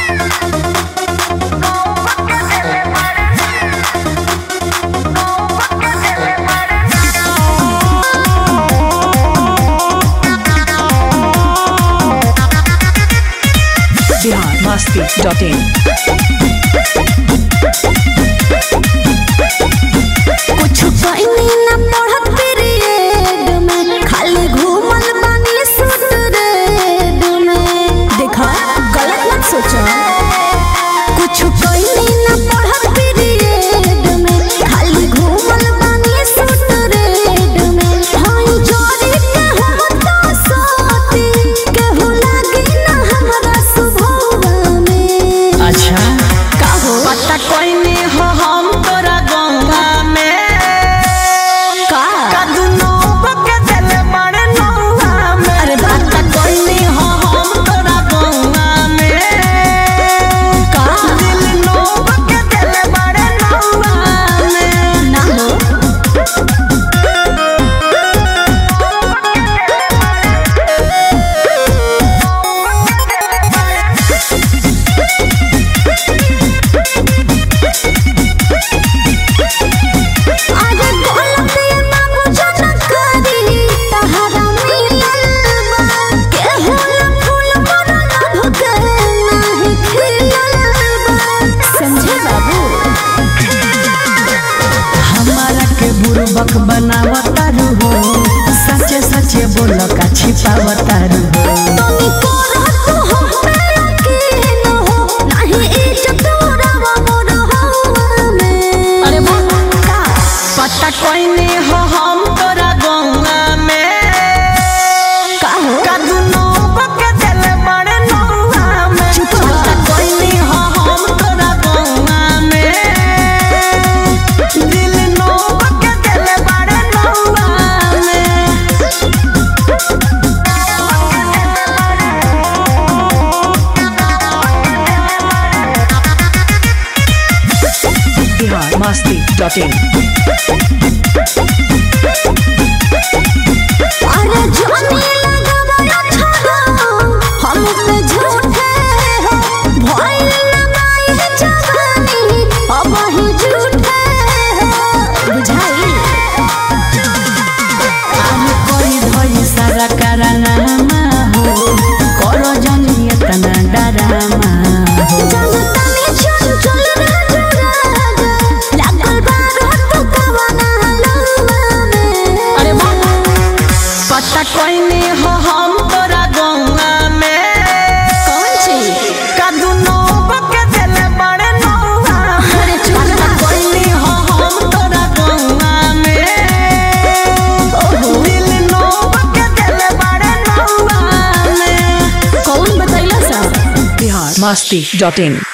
biharmasti.in कुछ कहनी ना पढ़त पीरियड में खाली घूमल बानी सुत रेड में। देखा गलत मत सोचो। कुछ कहनी ना पढ़त पीरियड में खाली घूमल बानी सुत रेड में। हाय जोरी के हम तो सोती के हो लागी ना हमरा सुभवा में। अच्छा का हो पता कोई नहीं हो हम तोरा गंगा में का कदनो बके दिल बड़े नौवा में। अरे बात पता कोई नहीं हो हम तोरा गंगा में का दिल नो बके दिल बड़े नौवा में। ना हो आगे बोलत ये ना बुझो न करी तहरा मिलल बा के होला फूल मोर ना भुके नाही खिलल बा। समझे बाबू हमारा के बुरबक बनावतारू हो सच्चे सच्चे बोल का छिपावतारू हो। तनी करत हो मेरा के न हो नाही इज्जत तोरा मोर हवा में। अरे बाबा का पता कोई नहीं हो हम तोरा गंगा में का हो कदनो बके दिल बड़े नौवा में। चुप रह। पता कोई नहीं हो हम तोरा गंगा में दिल नो बके दिल बड़े नौवा में। biharmasti.in अरे जाने लगा बड़ा छाड़ा हम पे झूठे हो भइल लगाई है जवानी अब ही झूठे हो बुझाई। हम कोई धोई सारा करनामा हो करो जनिए तना डरामा हो। जनता ने चंचल राजा लागल बारो तो कवना लवा में। अरे बाबा पता कोई नहीं हो हम तोरा गंगा में कौन चीज कदनो बके दिल बड़े नौवा में। अरे चुप पता रह। कोई नहीं हो हम तोरा गंगा में दिल नो बके दिल बड़े नौवा में। कौन बतैला सा biharmasti.in